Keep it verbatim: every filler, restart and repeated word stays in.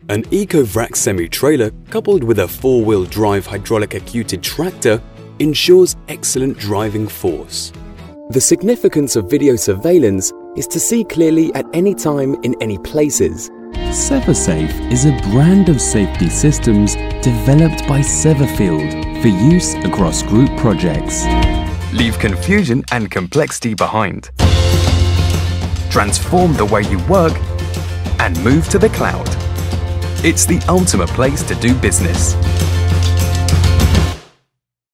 An EcoVrac semi-trailer coupled with a four-wheel drive hydraulic acuted tractor ensures excellent driving force. The significance of video surveillance is to see clearly at any time in any places. Seversafe is a brand of safety systems developed by Severfield for use across group projects. Leave confusion and complexity behind. Transform the way you work and move to the cloud. It's the ultimate place to do business.